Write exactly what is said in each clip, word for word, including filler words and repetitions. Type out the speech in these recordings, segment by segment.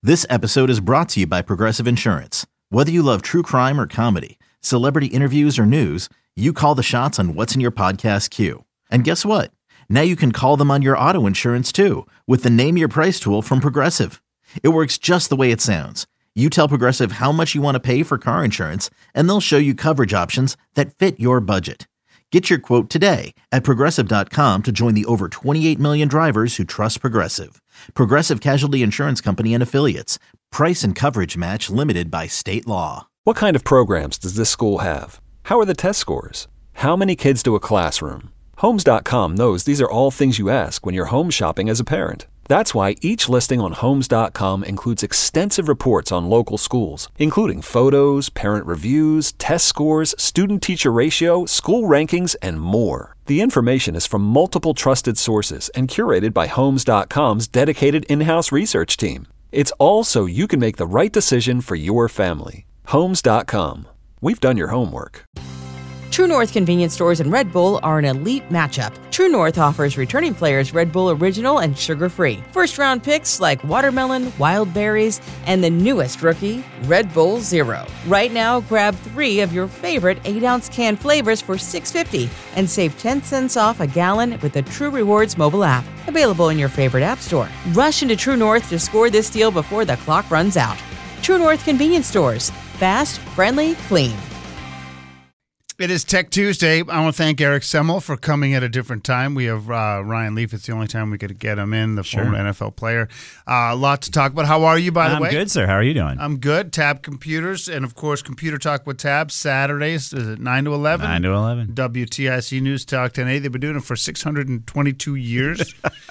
This episode is brought to you by Progressive Insurance. Whether you love true crime or comedy, celebrity interviews or news, you call the shots on what's in your podcast queue. And guess what? Now you can call them on your auto insurance too with the Name Your Price tool from Progressive. It works just the way it sounds. You tell Progressive how much you want to pay for car insurance, and they'll show you coverage options that fit your budget. Get your quote today at Progressive dot com to join the over twenty-eight million drivers who trust Progressive. Progressive Casualty Insurance Company and Affiliates. Price and coverage match limited by state law. What kind of programs does this school have? How are the test scores? How many kids to a classroom? Homes dot com knows these are all things you ask when you're home shopping as a parent. That's why each listing on Homes dot com includes extensive reports on local schools, including photos, parent reviews, test scores, student-teacher ratio, school rankings, and more. The information is from multiple trusted sources and curated by Homes dot com's dedicated in-house research team. It's all so you can make the right decision for your family. Homes dot com. We've done your homework. True North convenience stores and Red Bull are an elite matchup. True North offers returning players Red Bull Original and sugar-free. First-round picks like watermelon, wild berries, and the newest rookie, Red Bull Zero. Right now, grab three of your favorite eight-ounce can flavors for six dollars and fifty cents and save ten cents off a gallon with the True Rewards mobile app. Available in your favorite app store. Rush into True North to score this deal before the clock runs out. True North convenience stores. Fast, friendly, clean. It is Tech Tuesday. I want to thank Eric Semmel for coming at a different time. We have uh, Ryan Leaf. It's the only time we could get him in, the sure. former N F L player. Uh, a lot to talk about. How are you, by the I'm way? I'm good, sir. How are you doing? I'm good. Tab Computers and, of course, Computer Talk with Tab, Saturdays. Is it nine to eleven? nine to eleven. W T I C News Talk ten eighty. They've been doing it for six hundred twenty-two years.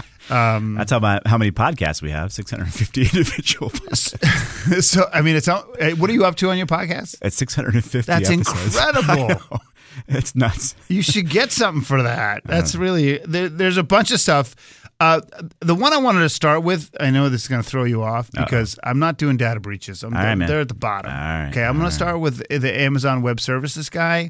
Um, That's how, my, how many podcasts we have, six hundred fifty individual podcasts. So, I mean, it's what are you up to on your podcast? At six hundred fifty That's episodes. incredible. It's nuts. You should get something for that. That's really there, there's a bunch of stuff. Uh, the one I wanted to start with, I know this is going to throw you off because Uh-oh. I'm not doing data breaches. I'm right, they're at the bottom. All right, okay, I'm going right. to start with the Amazon Web Services guy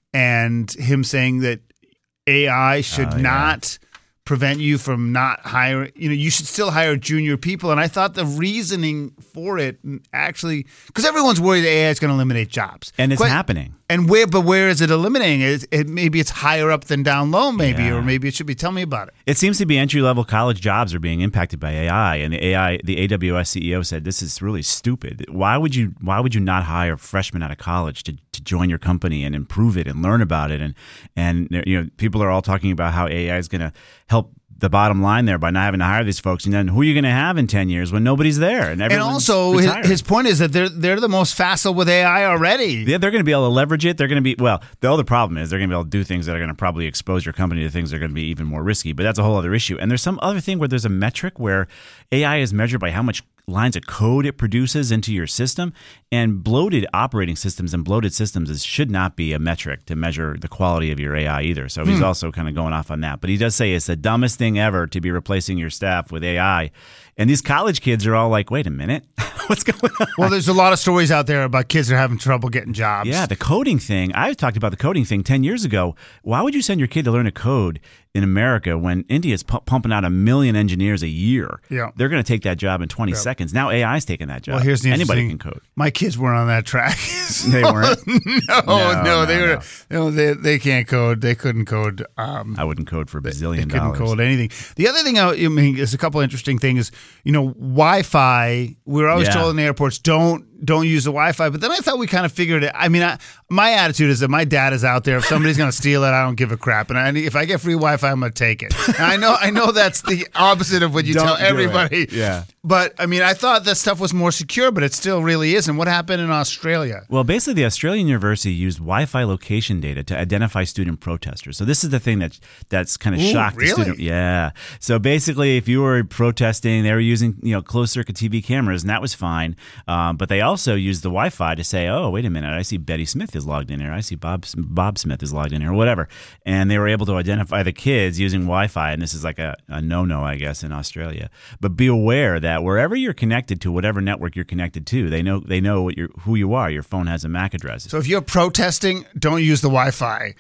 and him saying that A I should oh, yeah. not prevent you from not hiring, you know, you should still hire junior people. And I thought the reasoning for it actually, because everyone's worried that A I is going to eliminate jobs. And it's Quite, happening. And where, but where is it eliminating? It, it maybe it's higher up than down low, maybe, yeah. or maybe it should be. Tell me about it. It seems to be entry level college jobs are being impacted by A I, and the A I, the A W S C E O said this is really stupid. Why would you? Why would you not hire freshmen out of college to, to join your company and improve it and learn about it? And and you know, people are all talking about how A I is going to help the bottom line there by not having to hire these folks, and then who are you going to have in ten years when nobody's there? And, and also, his, his point is that they're they're the most facile with A I already. Yeah, they're going to be able to leverage it. They're going to be well. The other problem is they're going to be able to do things that are going to probably expose your company to things that are going to be even more risky. But that's a whole other issue. And there's some other thing where there's a metric where A I is measured by how much lines of code it produces into your system, and bloated operating systems and bloated systems is, should not be a metric to measure the quality of your A I either. So he's hmm. also kind of going off on that. But he does say it's the dumbest thing ever to be replacing your staff with A I. And these college kids are all like, wait a minute, what's going on? Well, there's a lot of stories out there about kids that are having trouble getting jobs. Yeah, the coding thing. I talked about the coding thing ten years ago. Why would you send your kid to learn a code in America when India's pu- pumping out a million engineers a year? Yeah. They're going to take that job in twenty yeah. seconds. Now A I's taking that job. Well, here's the Anybody interesting, can code. My kids weren't on that track. They weren't? no, no, no, they no, were. no. No, they they can't code. They couldn't code. Um, I wouldn't code for a bazillion they couldn't dollars. code anything. The other thing I, I mean, is a couple interesting things. You know, Wi-Fi. We're always Yeah. told in the airports don't don't use the Wi-Fi. But then I thought we kind of figured it. I mean, I, my attitude is that my data is out there. If somebody's going to steal it, I don't give a crap. And I, if I get free Wi-Fi, I'm going to take it. And I know I know that's the opposite of what you Don't tell do everybody. it. Yeah. But I mean, I thought that stuff was more secure, but it still really isn't. What happened in Australia? Well, basically, the Australian university used Wi-Fi location data to identify student protesters. So this is the thing that that's kind of Ooh, shocked really? the student. Yeah. So basically, if you were protesting, they were using you know closed circuit T V cameras, and that was fine. Um, but they also used the Wi-Fi to say, oh, wait a minute, I see Betty Smith is logged in here. I see Bob Bob Smith is logged in here, or whatever. And they were able to identify the kids using Wi-Fi, and this is like a, a no-no, I guess, in Australia. But be aware that wherever you're connected to, whatever network you're connected to, they know they know what you're, who you are. Your phone has a M A C address. So if you're protesting, don't use the Wi-Fi.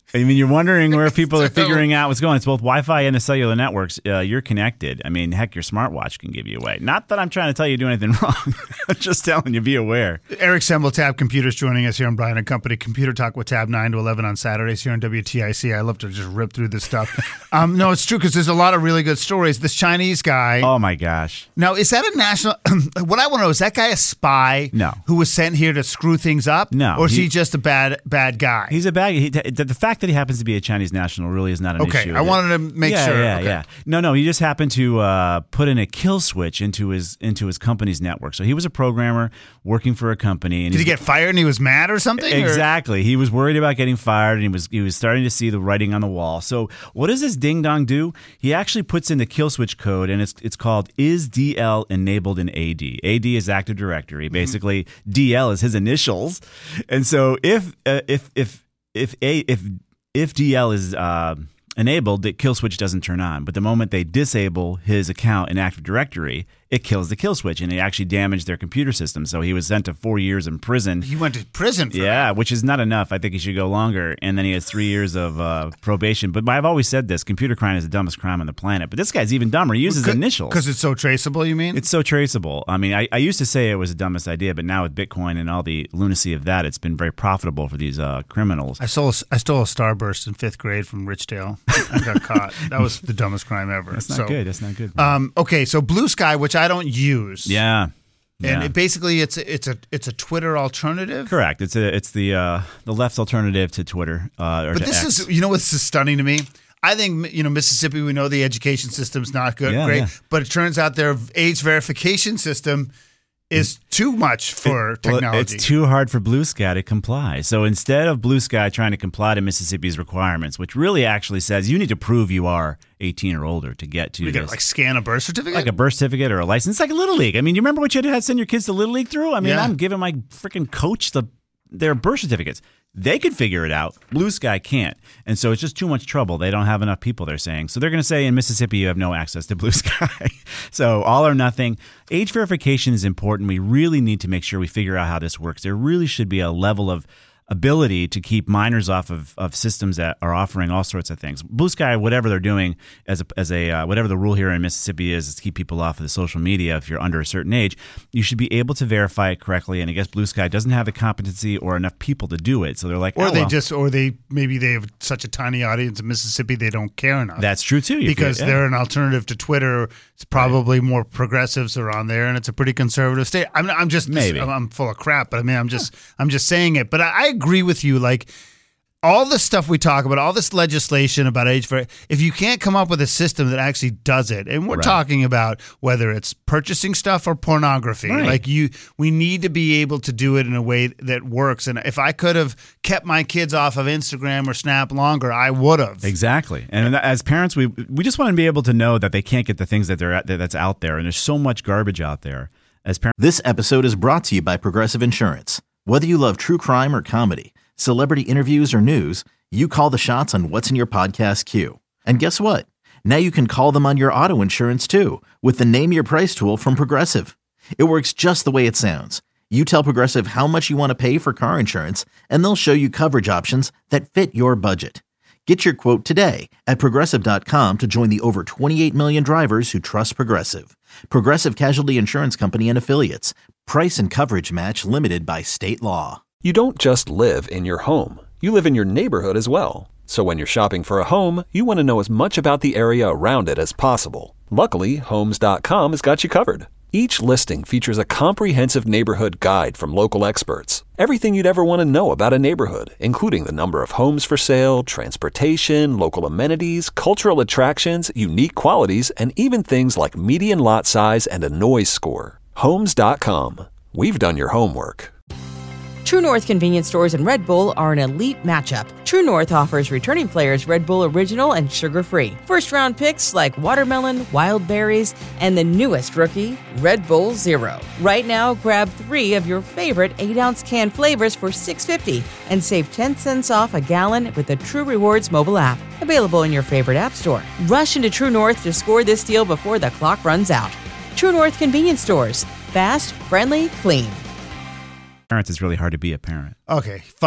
I mean, you're wondering where people are So- figuring out what's going on. It's both Wi-Fi and the cellular networks. Uh, you're connected. I mean, heck, your smartwatch can give you away. Not that I'm trying to tell you to do anything wrong. I'm just telling you, be aware. Eric Semble, Tab Computers, joining us here on Brian and Company. Computer Talk with Tab, nine to eleven on Saturdays here on W T I C. I love to just rip through this stuff. um, no, it's true because there's a lot of really good stories. This Chinese guy. Oh, my gosh. Now, is that a national... what I want to know, is that guy a spy No. who was sent here to screw things up? No, Or is he, he- just a bad bad guy? He's a bag. He, the, the fact that he happens to be a Chinese national really is not an Okay, issue. I wanted to make yeah, sure. Yeah, Okay. yeah. No, no. He just happened to uh, put in a kill switch into his into his company's network. So he was a programmer working for a company. And Did he he's- get fired and he was mad or something? or- Exactly. He was worried about getting fired, and he was he was starting to see the writing on the wall. So what does this ding dong do? He actually puts in the kill switch code, and it's it's called is D L enabled in A D. A D is Active Directory. Basically, mm-hmm. D L is his initials, and so if uh, if if if a if if D L is uh, enabled, the kill switch doesn't turn on. But the moment they disable his account in Active Directory, it kills the kill switch, and it actually damaged their computer system. So he was sent to four years in prison. He went to prison for Yeah, that. which is not enough. I think he should go longer. And then he has three years of uh, probation. But I've always said this: computer crime is the dumbest crime on the planet. But this guy's even dumber. He uses initials. Because it's so traceable, you mean? It's so traceable. I mean, I, I used to say it was the dumbest idea, but now with Bitcoin and all the lunacy of that, it's been very profitable for these uh, criminals. I stole, I stole a Starburst in fifth grade from Richdale. I got caught. That was the dumbest crime ever. That's not so, good. That's not good. Um, okay, so Blue Sky, which I don't use. yeah. And Yeah. it basically, it's a, it's a it's a Twitter alternative. Correct. It's a it's the uh, the left's alternative to Twitter uh, or But to this X. is, you know what's stunning to me? I think, you know, Mississippi, we know the education system's not good, Yeah, great, yeah. but it turns out their age verification system is too much for Well, technology. it's too hard for Blue Sky to comply. So instead of Blue Sky trying to comply to Mississippi's requirements, which really actually says you need to prove you are eighteen or older to get to we this. got like scan a birth certificate. Like a birth certificate or a license, like a Little League. I mean, you remember what you had to send your kids to Little League through? I mean, Yeah. I'm giving my freaking coach the their birth certificates. They could figure it out. Blue Sky can't. And so it's just too much trouble. They don't have enough people, they're saying. So they're going to say in Mississippi, you have no access to Blue Sky. So all or nothing. Age verification is important. We really need to make sure we figure out how this works. There really should be a level of ability to keep minors off of, of systems that are offering all sorts of things. Blue Sky, whatever they're doing as a, as a uh, whatever the rule here in Mississippi is, is to keep people off of the social media. If you're under a certain age, you should be able to verify it correctly. And I guess Blue Sky doesn't have the competency or enough people to do it. So they're like, or oh, they well. just, or they maybe they have such a tiny audience in Mississippi they don't care enough. That's true too. You because feel- yeah. they're an alternative to Twitter. It's probably more progressives are on there, and it's a pretty conservative state. I'm, I'm just Maybe. I'm, I'm full of crap, but I mean, I'm just I'm just saying it. But I, I agree with you. Like all the stuff we talk about, all this legislation about age for, if you can't come up with a system that actually does it, and we're Right. talking about whether it's purchasing stuff or pornography, Right. like you, we need to be able to do it in a way that works. And if I could have kept my kids off of Instagram or Snap longer, I would have. Exactly. And as parents, we we just want to be able to know that they can't get the things that they're at, that's out there. And there's so much garbage out there. As parents, This episode is brought to you by Progressive Insurance. Whether you love true crime or comedy, celebrity interviews or news, you call the shots on what's in your podcast queue. And guess what? Now you can call them on your auto insurance too with the Name Your Price tool from Progressive. It works just the way it sounds. You tell Progressive how much you want to pay for car insurance, and they'll show you coverage options that fit your budget. Get your quote today at Progressive dot com to join the over twenty-eight million drivers who trust Progressive. Progressive Casualty Insurance Company and Affiliates. Price and coverage match limited by state law. You don't just live in your home. You live in your neighborhood as well. So when you're shopping for a home, you want to know as much about the area around it as possible. Luckily, Homes dot com has got you covered. Each listing features a comprehensive neighborhood guide from local experts. Everything you'd ever want to know about a neighborhood, including the number of homes for sale, transportation, local amenities, cultural attractions, unique qualities, and even things like median lot size and a noise score. Homes dot com. We've done your homework. True North convenience stores and Red Bull are an elite matchup. True North offers returning players Red Bull Original and sugar-free. First-round picks like watermelon, wild berries, and the newest rookie, Red Bull Zero. Right now, grab three of your favorite eight ounce can flavors for six dollars and fifty cents and save ten cents off a gallon with the True Rewards mobile app. Available in your favorite app store. Rush into True North to score this deal before the clock runs out. True North convenience stores. Fast, friendly, clean. parents, it's really hard to be a parent. Okay, fine.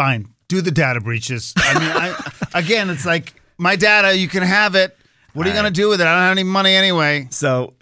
do the data breaches. I mean, I, again, it's like my data, you can have it. What are you going to do with it? I don't have any money anyway. So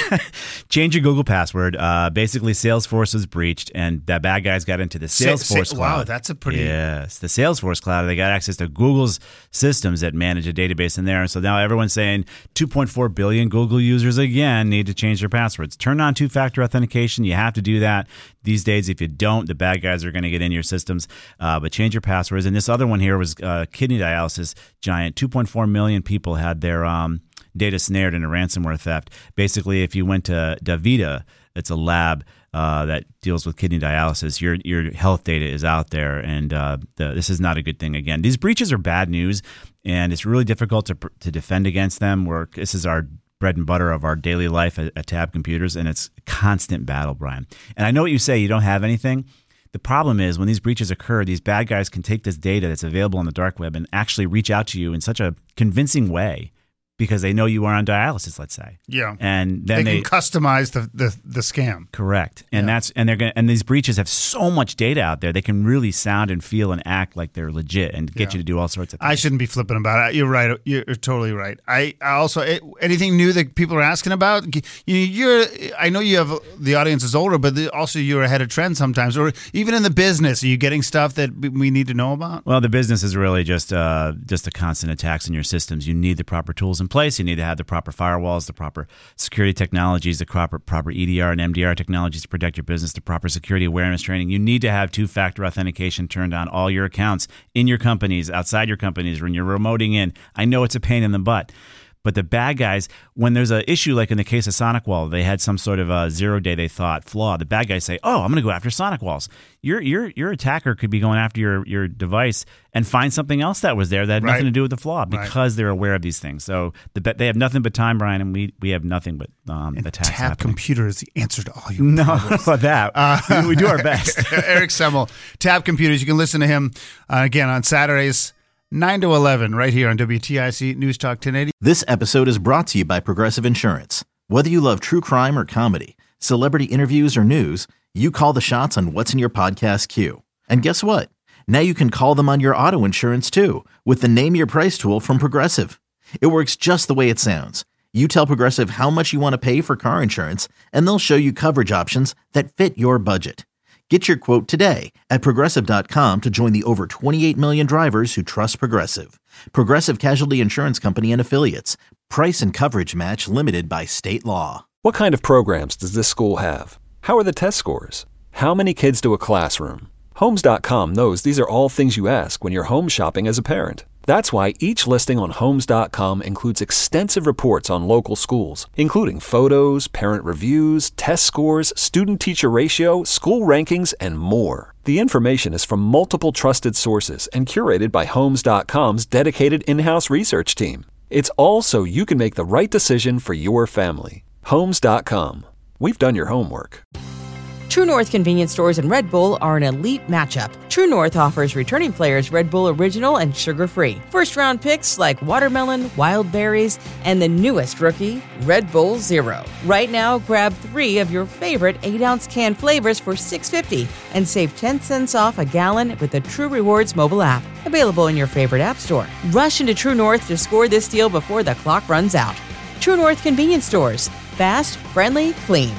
change your Google password. Uh, basically, Salesforce was breached, and the bad guys got into the Salesforce sa- sa- cloud. Wow, that's a pretty... Yes, the Salesforce cloud. They got access to Google's systems that manage a database in there. And so now everyone's saying two point four billion Google users, again, need to change their passwords. Turn on two-factor authentication. You have to do that these days. If you don't, the bad guys are going to get into your systems. Uh, but change your passwords. And this other one here was uh, kidney dialysis giant. two point four million people had their... Um, data snared in a ransomware theft. Basically, if you went to DaVita, it's a lab uh, that deals with kidney dialysis, your your health data is out there, and uh, the, this is not a good thing. Again, these breaches are bad news, and it's really difficult to to defend against them. We're, this is our bread and butter of our daily life at, at Tab Computers, and it's a constant battle, Brian. And I know what you say, you don't have anything. The problem is when these breaches occur, these bad guys can take this data that's available on the dark web and actually reach out to you in such a convincing way, because they know you are on dialysis, let's say. Yeah. And then they, they can customize the, the, the scam. Correct. And Yeah. that's and they're going and these breaches have so much data out there, they can really sound and feel and act like they're legit and get Yeah. you to do all sorts of things. I shouldn't be flipping about it. You're right. You're totally right. I, I also it, anything new that people are asking about. You, you're. I know you have the audience is older, but the, also you're ahead of trend sometimes. Or even in the business, are you getting stuff that we need to know about? Well, the business is really just uh, just the constant attacks in your systems. You need the proper tools in place. You need to have the proper firewalls, the proper security technologies, the proper proper E D R and M D R technologies to protect your business, the proper security awareness training. You need to have two-factor authentication turned on all your accounts in your companies, outside your companies, when you're remoting in. I know it's a pain in the butt. But the bad guys, when there's an issue like in the case of SonicWall, they had some sort of a zero-day, they thought, flaw. The bad guys say, oh, I'm going to go after SonicWalls. Your your your attacker could be going after your, your device and find something else that was there that had Right. nothing to do with the flaw because Right. they're aware of these things. So the, they have nothing but time, Brian, and we, we have nothing but um, attacks Tab happening. Computer is the answer to all your No, problems. about that. Uh, we, we do our best. Eric Semmel, Tab Computers. You can listen to him uh, again on Saturdays, nine to eleven, right here on W T I C News Talk ten eighty. This episode is brought to you by Progressive Insurance. Whether you love true crime or comedy, celebrity interviews or news, you call the shots on what's in your podcast queue. And guess what? Now you can call them on your auto insurance too with the Name Your Price tool from Progressive. It works just the way it sounds. You tell Progressive how much you want to pay for car insurance, and they'll show you coverage options that fit your budget. Get your quote today at Progressive dot com to join the over twenty-eight million drivers who trust Progressive. Progressive Casualty Insurance Company and Affiliates. Price and coverage match limited by state law. What kind of programs does this school have? How are the test scores? How many kids do a classroom? Homes dot com knows these are all things you ask when you're home shopping as a parent. That's why each listing on Homes dot com includes extensive reports on local schools, including photos, parent reviews, test scores, student-teacher ratio, school rankings, and more. The information is from multiple trusted sources and curated by Homes dot com's dedicated in-house research team. It's all so you can make the right decision for your family. Homes dot com. We've done your homework. True North convenience stores and Red Bull are an elite matchup. True North offers returning players Red Bull Original and sugar-free. First-round picks like watermelon, wild berries, and the newest rookie, Red Bull Zero. Right now, grab three of your favorite eight-ounce can flavors for six dollars and fifty cents and save ten cents off a gallon with the True Rewards mobile app. Available in your favorite app store. Rush into True North to score this deal before the clock runs out. True North convenience stores. Fast, friendly, clean.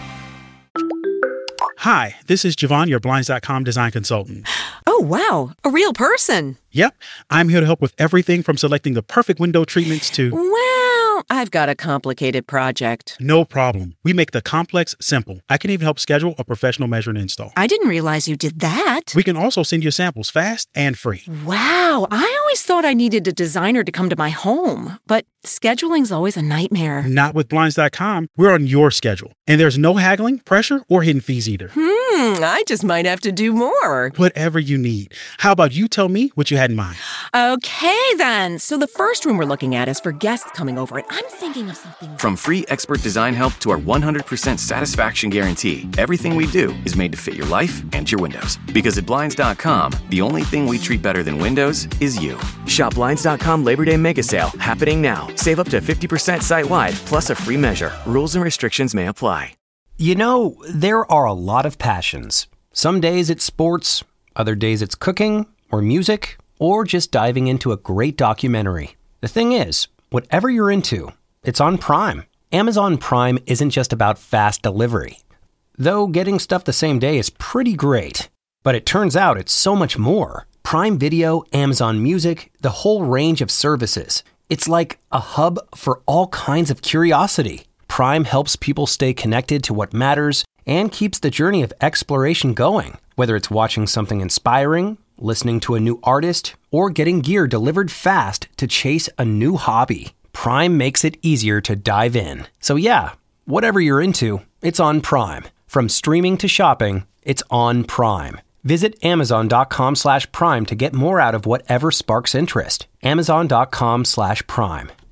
Hi, this is Javon, your Blinds dot com design consultant. Oh, wow. A real person. Yep, I'm here to help with everything from selecting the perfect window treatments to... Well, I've got a complicated project. No problem. We make the complex simple. I can even help schedule a professional measure and install. I didn't realize you did that. We can also send you samples fast and free. Wow. I always thought I needed a designer to come to my home, but scheduling's always a nightmare. Not with Blinds dot com. We're on your schedule. And there's no haggling, pressure, or hidden fees either. Hmm, I just might have to do more. Whatever you need. How about you tell me what you had in mind? Okay, then. So the first room we're looking at is for guests coming over, and I'm thinking of something... From free expert design help to our one hundred percent satisfaction guarantee, everything we do is made to fit your life and your windows. Because at Blinds dot com, the only thing we treat better than windows is you. Shop Blinds dot com Labor Day Mega Sale happening now. Save up to fifty percent site-wide, plus a free measure. Rules and restrictions may apply. You know, there are a lot of passions. Some days it's sports, other days it's cooking, or music, or just diving into a great documentary. The thing is, whatever you're into, it's on Prime. Amazon Prime isn't just about fast delivery. Though getting stuff the same day is pretty great. But it turns out it's so much more. Prime Video, Amazon Music, the whole range of services. It's like a hub for all kinds of curiosity. Prime helps people stay connected to what matters and keeps the journey of exploration going. Whether it's watching something inspiring, listening to a new artist, or getting gear delivered fast to chase a new hobby, Prime makes it easier to dive in. So yeah, whatever you're into, it's on Prime. From streaming to shopping, it's on Prime. Visit amazon.com slash prime to get more out of whatever sparks interest. Amazon.com slash prime.